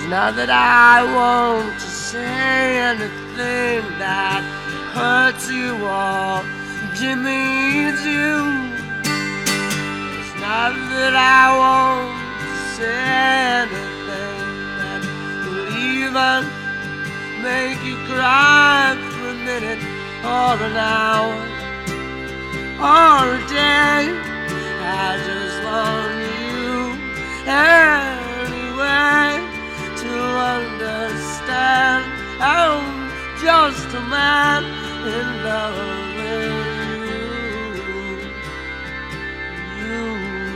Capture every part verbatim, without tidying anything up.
not that I want to say anything that hurts you or demeans you. It's not that I want to say anything that will even make you cry for a minute or an hour or a day. I just want you anyway to understand I'm just a man in love with you. You.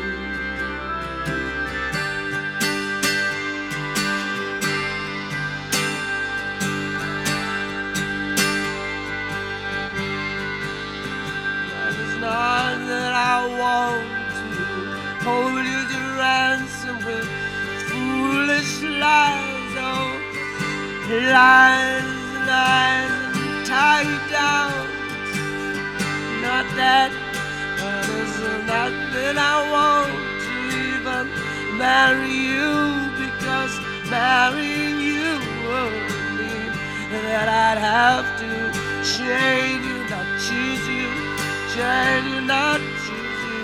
But it's not that I want to hold you to ransom with foolish lies, oh, lies, lies, and tie you down. Not that, but it's not that I want to even marry you, because marrying you would mean that I'd have to change you, not choose you, change you, not choose you.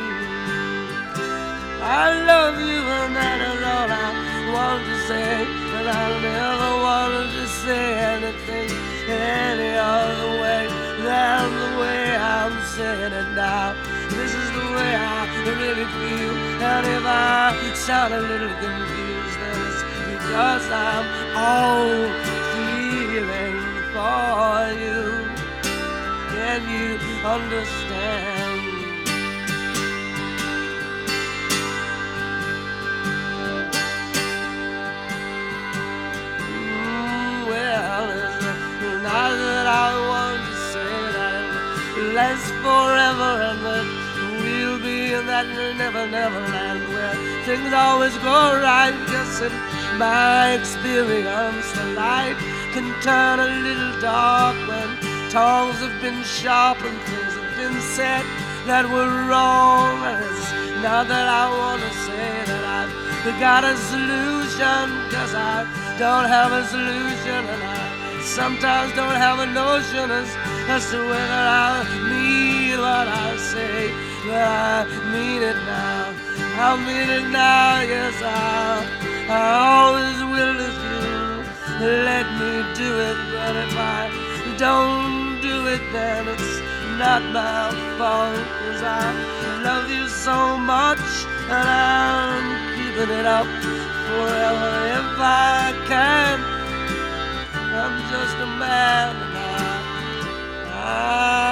I love you and that is all I want to say, and I never wanted to say anything any other way than the way I'm saying it now. This is the way I really feel, and if I sound a little confused, then it's because I'm all feeling for you. Can you understand? Not that I want to say that it lasts forever and that we'll be in that never, never land where things always go right. Because in my experience, the light can turn a little dark when tongues have been sharp and things have been said that were wrong. And it's not that I want to say that I've got a solution, because I don't have a solution, and I sometimes don't have a notion as, as to whether I mean what I say, but I mean it now. I mean it now, yes, I, I always will if you let me do it. But if I don't do it, then it's not my fault, 'cause I love you so much, and I'm keeping it up forever if I can. I'm just a man, and I, I